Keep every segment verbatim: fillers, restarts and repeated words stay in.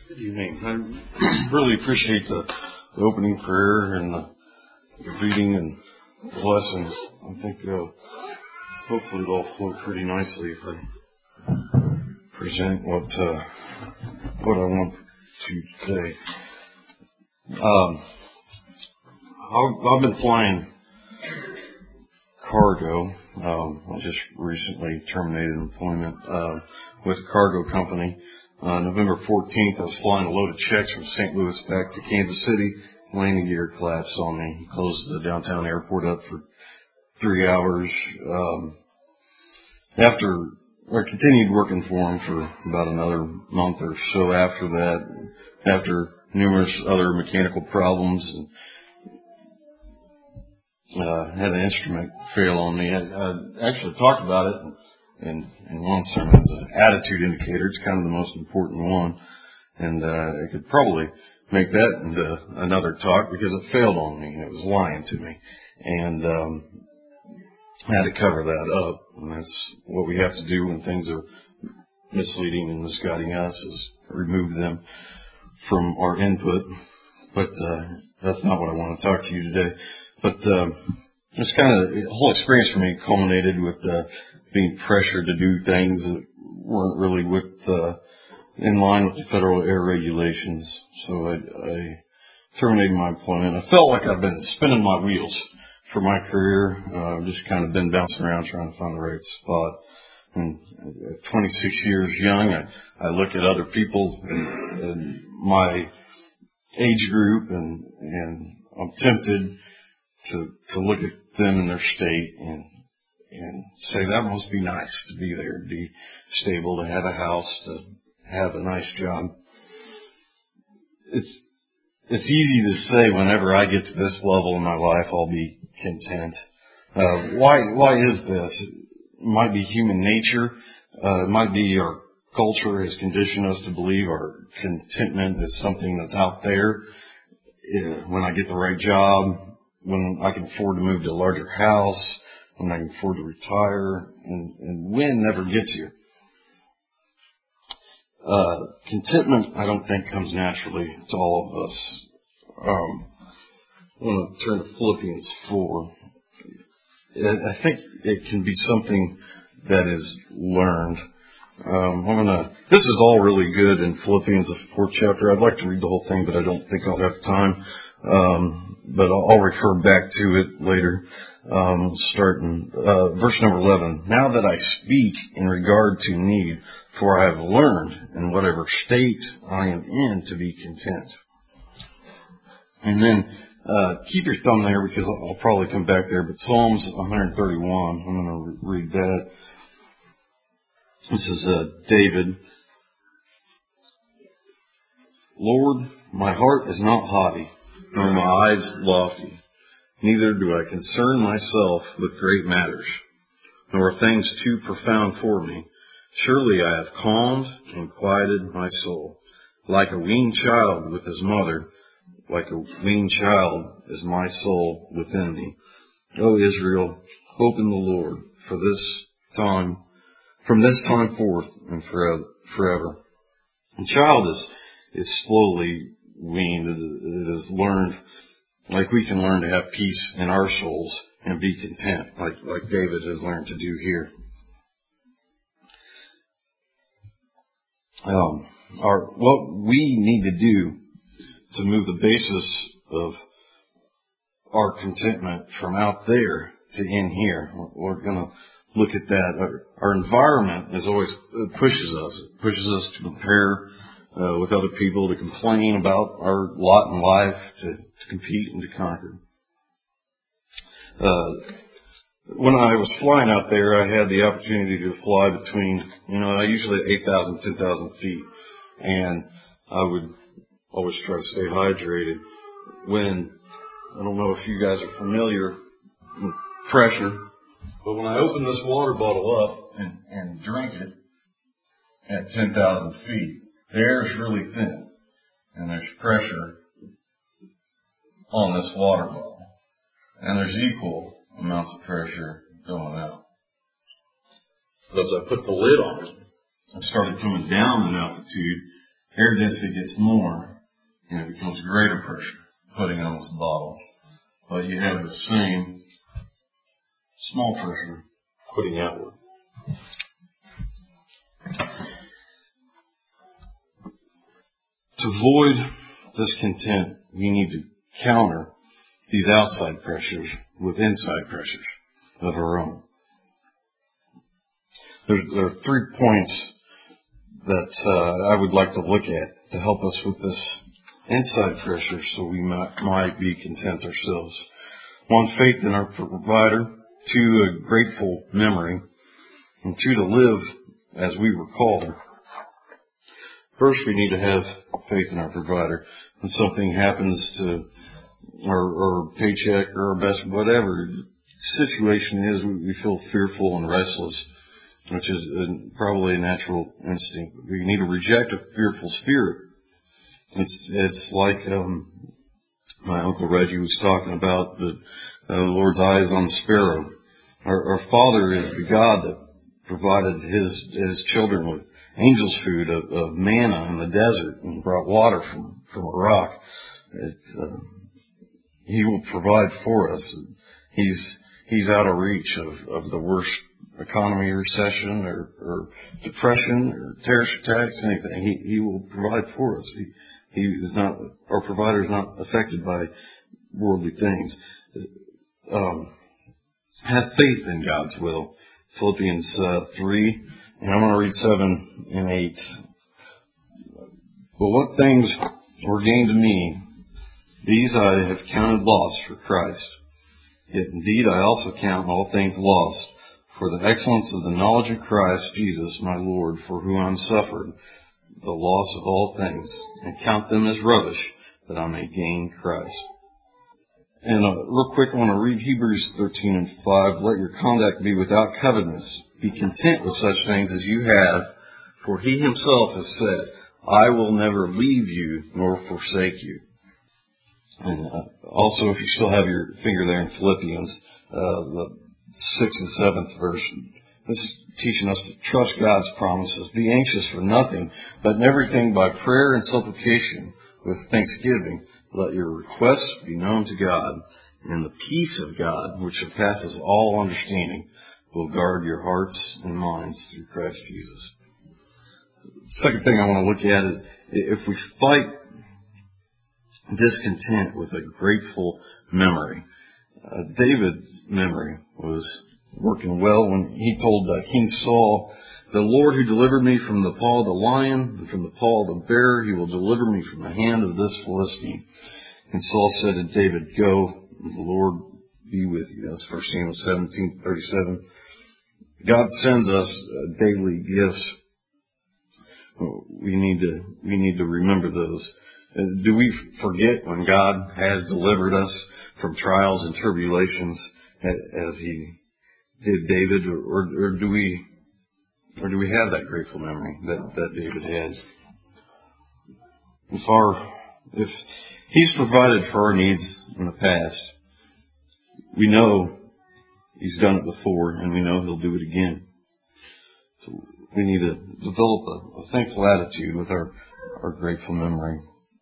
Good evening. I really appreciate the, the opening prayer and the, the reading and the blessings. I think uh, hopefully it'll flow pretty nicely if I present what uh, what I want to today. Um, I've, I've been flying cargo. Um, I just recently terminated employment uh, with a cargo company. Uh, November fourteenth, I was flying a load of checks from Saint Louis back to Kansas City. Landing gear collapsed on me. He closed the downtown airport up for three hours. Um, after I continued working for him for about another month or so after that, after numerous other mechanical problems, and uh, had an instrument fail on me. I, I actually talked about it in, in one sermon. It's an attitude indicator. It's kind of the most important one. And uh, I could probably make that into another talk because it failed on me and it was lying to me. And um, I had to cover that up. And that's what we have to do when things are misleading and misguiding us, is remove them from our input. But uh, that's not what I want to talk to you today. But uh, it's kind of, the whole experience for me culminated with uh, being pressured to do things that weren't really with, uh, in line with the federal air regulations. So I, I terminated my employment. I felt like I've been spinning my wheels for my career. Uh, I've just kind of been bouncing around trying to find the right spot. And at twenty-six years young, I, I look at other people in, in my age group, and, and I'm tempted to, to look at them in their state and, and say that must be nice to be there, to be stable, to have a house, to have a nice job. It's, it's easy to say whenever I get to this level in my life, I'll be content. Uh, why, why is this? It might be human nature. Uh, it might be our culture has conditioned us to believe our contentment is something that's out there. Uh, when I get the right job, when I can afford to move to a larger house, when I can afford to retire, and, and when never gets here. Uh, contentment, I don't think, comes naturally to all of us. Um, I want to turn to Philippians four. I think it can be something that is learned. Um, I'm gonna, this is all really good in Philippians, the fourth chapter. I'd like to read the whole thing, but I don't think I'll have time. Um, but I'll, I'll refer back to it later. Um, starting, uh, verse number eleven. Now that I speak in regard to need, for I have learned in whatever state I am in to be content. And then, uh, keep your thumb there because I'll, I'll probably come back there, but Psalms one thirty-one, I'm going to re- read that. This is, uh, David. Lord, my heart is not haughty, nor my eyes lofty. Neither do I concern myself with great matters, nor things too profound for me. Surely I have calmed and quieted my soul. Like a weaned child with his mother, like a weaned child is my soul within me. O Israel, hope in the Lord for this time, from this time forth and forever. forever. A child is, is slowly weaned. It is learned, like we can learn to have peace in our souls and be content, like, like David has learned to do here. Um, our, what we need to do to move the basis of our contentment from out there to in here, we're going to look at that. Our, our environment is always, it pushes us. It pushes us to compare uh, with other people, to complain about our lot in life, to, to compete and to conquer. Uh, when I was flying out there, I had the opportunity to fly between, you know, I usually at eight thousand, ten thousand feet, and I would always try to stay hydrated. When, I don't know if you guys are familiar with pressure, but when I open this water bottle up and, and drink it at ten thousand feet, the air is really thin, and there's pressure on this water bottle, and there's equal amounts of pressure going out. But as I put the lid on it, I started coming down in altitude, air density gets more, and it becomes greater pressure putting on this bottle. But you have the same small pressure putting outward. To avoid discontent, we need to counter these outside pressures with inside pressures of our own. There, there are three points that uh, I would like to look at to help us with this inside pressure so we might, might be content ourselves. One, faith in our provider. Two, a grateful memory. And two, to live as we were called. First, we need to have faith in our provider. When something happens to our, our paycheck or our best, whatever the situation is, we, we feel fearful and restless, which is a, probably a natural instinct. We need to reject a fearful spirit. It's it's like um, my Uncle Reggie was talking about the, uh, the Lord's eyes on the sparrow. Our, our Father is the God that provided His His children with angels' food of, of manna in the desert and brought water from from a rock. It, uh, he will provide for us. He's He's out of reach of, of the worst economy recession or, or depression or terrorist attacks, anything. He He will provide for us. He He is not, our provider is not affected by worldly things. Um, have faith in God's will. Philippians uh, three, and I'm going to read seven and eight. But what things were gained to me, these I have counted loss for Christ. Yet indeed I also count all things lost for the excellence of the knowledge of Christ Jesus my Lord, for whom I am suffered the loss of all things, and count them as rubbish, that I may gain Christ. And uh, real quick, I want to read Hebrews thirteen and five. Let your conduct be without covetousness. Be content with such things as you have, for He Himself has said, I will never leave you nor forsake you. And uh, also, if you still have your finger there in Philippians, uh, the sixth and seventh verse, this is teaching us to trust God's promises. Be anxious for nothing, but in everything by prayer and supplication with thanksgiving. Let your requests be known to God, and the peace of God, which surpasses all understanding, will guard your hearts and minds through Christ Jesus. The second thing I want to look at is if we fight discontent with a grateful memory. Uh, David's memory was working well when he told uh, King Saul, the Lord who delivered me from the paw of the lion and from the paw of the bear, He will deliver me from the hand of this Philistine. And Saul said to David, go, and the Lord be with you. That's First Samuel seventeen thirty-seven. God sends us uh, daily gifts. We need to, we need to remember those. Uh, do we forget when God has delivered us from trials and tribulations as He did David, or, or do we, or do we have that grateful memory that, that David had? If our, if He's provided for our needs in the past, we know He's done it before, and we know He'll do it again. So we need to develop a, a thankful attitude with our, our grateful memory.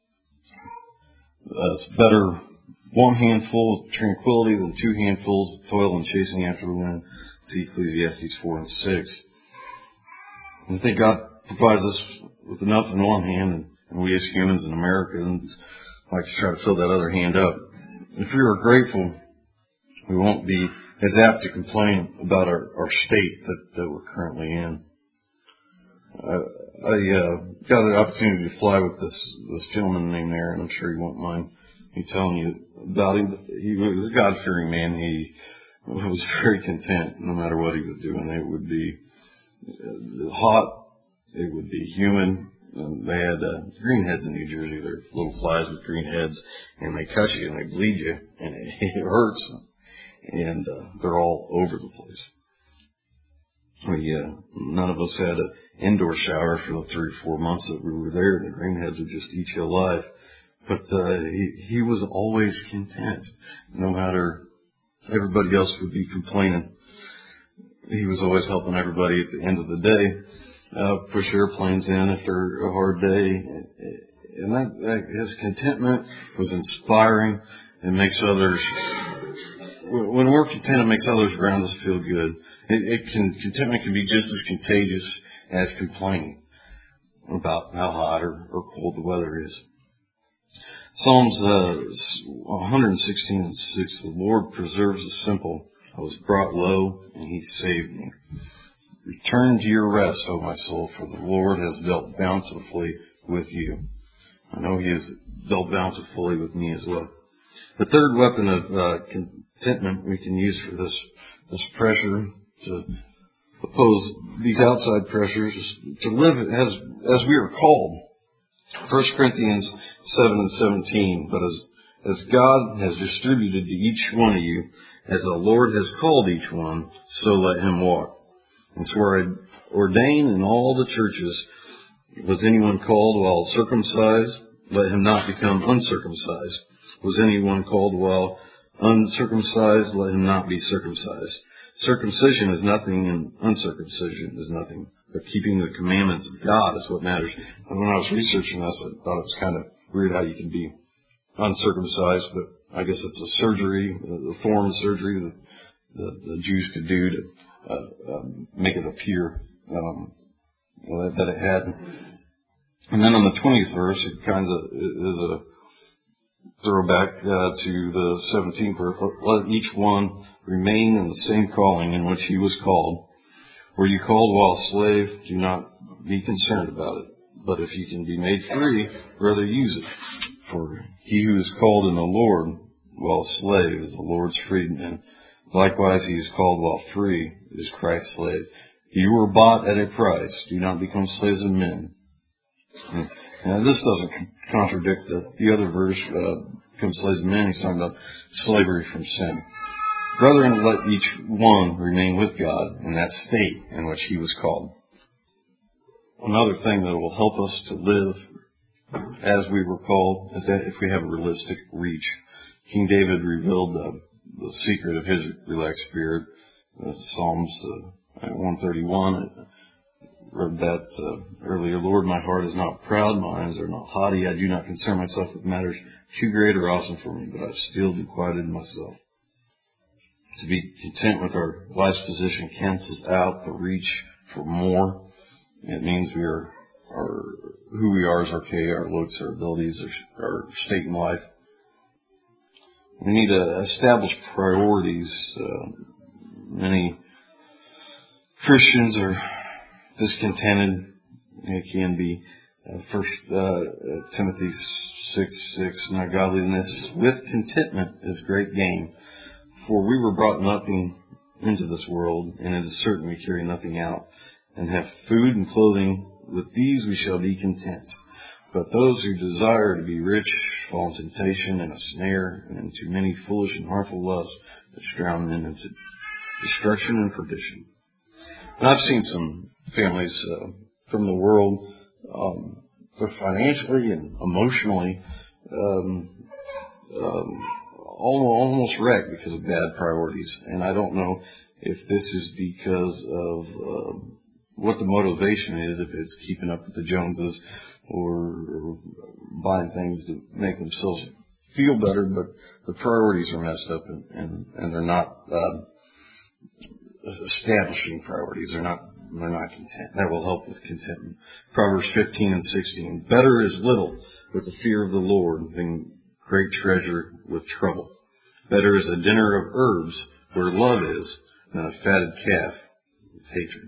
Uh, it's better one handful of tranquility than two handfuls of toil and chasing after the wind. See Ecclesiastes four and six. And I think God provides us with enough in one hand, and, and we as humans and Americans like to try to fill that other hand up. If we are grateful, we won't be as apt to complain about our, our state that, that we're currently in. Uh, I uh, got the opportunity to fly with this this gentleman named Aaron. I'm sure he won't mind me telling you about him. He was a God-fearing man. He was very content no matter what he was doing. It would be hot. It would be humid. And they had uh, green heads in New Jersey. They're little flies with green heads, and they cut you and they bleed you, and it, it hurts. And uh, they're all over the place. We, uh, none of us had an indoor shower for the three or four months that we were there. The greenheads would just eat you alive. But uh, he, he was always content, no matter everybody else would be complaining. He was always helping everybody at the end of the day. uh, push airplanes in after a hard day. And that, that his contentment was inspiring and makes others, when we're content, it makes others around us feel good. It, it can, contentment can be just as contagious as complaining about how hot or, or cold the weather is. Psalms uh, one sixteen and six, the Lord preserves the simple. I was brought low, and he saved me. Return to your rest, O my soul, for the Lord has dealt bountifully with you. I know he has dealt bountifully with me as well. The third weapon of uh, contentment we can use for this this pressure to oppose these outside pressures is to live as as we are called. First Corinthians seven and seventeen. But as as God has distributed to each one of you, as the Lord has called each one, so let him walk. And so I ordain in all the churches, was anyone called while circumcised? Let him not become uncircumcised. Was anyone called while uncircumcised? Let him not be circumcised. Circumcision is nothing and uncircumcision is nothing. But keeping the commandments of God is what matters. And when I was researching this, I thought it was kind of weird how you can be uncircumcised, but I guess it's a surgery, a form of surgery that the, the Jews could do to uh, um, make it appear um, that, that it had. And then on the twentieth verse, it kind of is a throwback uh, to the seventeenth verse. Let each one remain in the same calling in which he was called. Were you called while a slave? Do not be concerned about it. But if you can be made free, rather use it. For he who is called in the Lord while a slave is the Lord's freedman. Likewise, he is called while free is Christ's slave. You were bought at a price. Do not become slaves of men. Now, this doesn't contradict the, the other verse, uh, become slaves of men. He's talking about slavery from sin. Brethren, let each one remain with God in that state in which he was called. Another thing that will help us to live as we were called is that if we have a realistic reach. King David revealed uh, the secret of his relaxed spirit. Uh, Psalms uh, one thirty-one, I read that uh, earlier. Lord, my heart is not proud, my eyes are not haughty. I do not concern myself with matters too great or awesome for me, but I've still been quieted myself. To be content with our life's position cancels out the reach for more. It means we are, our, who we are is okay, our looks, our abilities, our, our state in life. We need to establish priorities. Uh, many Christians are discontented. It can be. Uh, First uh, Timothy six six. Now godliness with contentment is great gain. For we were brought nothing into this world, and it is certain we carry nothing out, and have food and clothing. With these we shall be content. But those who desire to be rich fall into temptation and a snare, and into many foolish and harmful lusts, which drown men into destruction and perdition. And I've seen some families uh, from the world, um, both financially and emotionally, um, um, almost wrecked because of bad priorities. And I don't know if this is because of uh, what the motivation is, if it's keeping up with the Joneses or, or buying things to make themselves feel better, but the priorities are messed up and, and, and they're not uh, establishing priorities. They're not they're not content. That will help with contentment. Proverbs fifteen and sixteen. Better is little with the fear of the Lord than great treasure with trouble. Better is a dinner of herbs where love is than a fatted calf with hatred.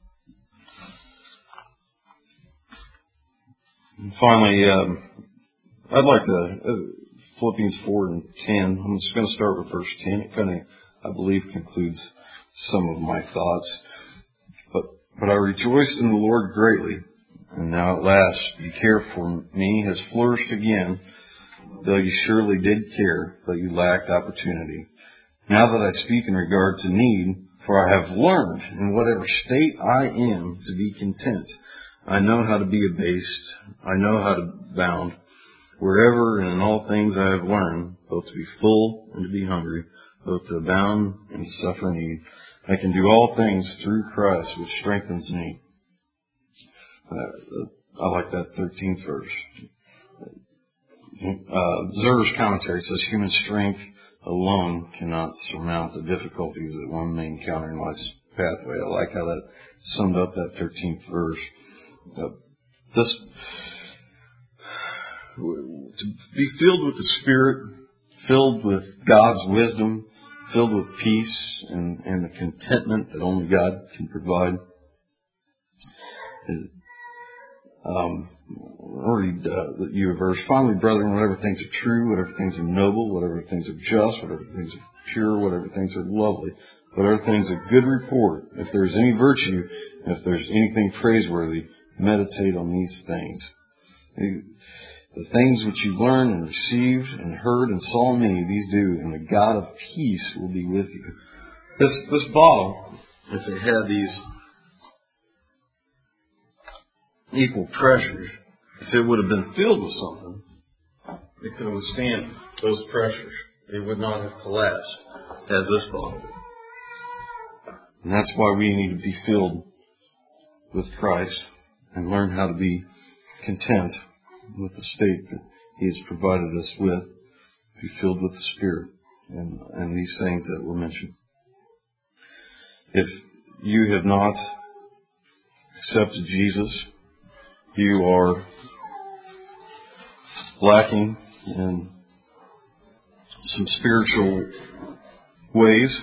And finally, um, I'd like to, uh, Philippians four and ten. I'm just going to start with verse ten. It kind of, I believe, concludes some of my thoughts. But, but I rejoiced in the Lord greatly, and now at last your care for me has flourished again, though you surely did care, but you lacked opportunity. Now that I speak in regard to need, for I have learned in whatever state I am to be content. I know how to be abased. I know how to abound. Wherever and in all things I have learned, both to be full and to be hungry, both to abound and to suffer need. I can do all things through Christ, which strengthens me. Uh, I like that thirteenth verse. Uh, Zer's commentary says human strength alone cannot surmount the difficulties that one may encounter in life's pathway. I like how that summed up that thirteenth verse. Uh, this, to be filled with the Spirit, filled with God's wisdom, filled with peace and, and the contentment that only God can provide. Um, I'll read uh, you a verse. Finally, brethren, whatever things are true, whatever things are noble, whatever things are just, whatever things are pure, whatever things are lovely, whatever things of good report, if there is any virtue, and if there's anything praiseworthy, meditate on these things. The things which you learned and received and heard and saw in me, these do, and the God of peace will be with you. This this bottle, if it had these equal pressures, if it would have been filled with something, it could withstand those pressures. It would not have collapsed as this bottle did. And that's why we need to be filled with Christ and learn how to be content with the state that He has provided us with, be filled with the Spirit and, and these things that were mentioned. If you have not accepted Jesus, you are lacking in some spiritual ways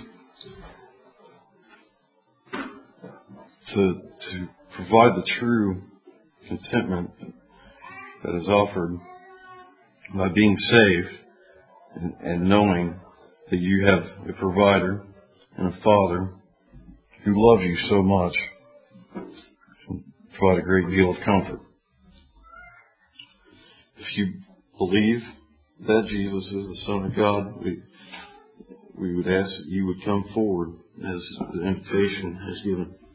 to, to provide the true contentment that is offered by being saved and, and knowing that you have a provider and a Father who loves you so much, and provide a great deal of comfort. If you believe that Jesus is the Son of God, we, we would ask that you would come forward as the invitation is given.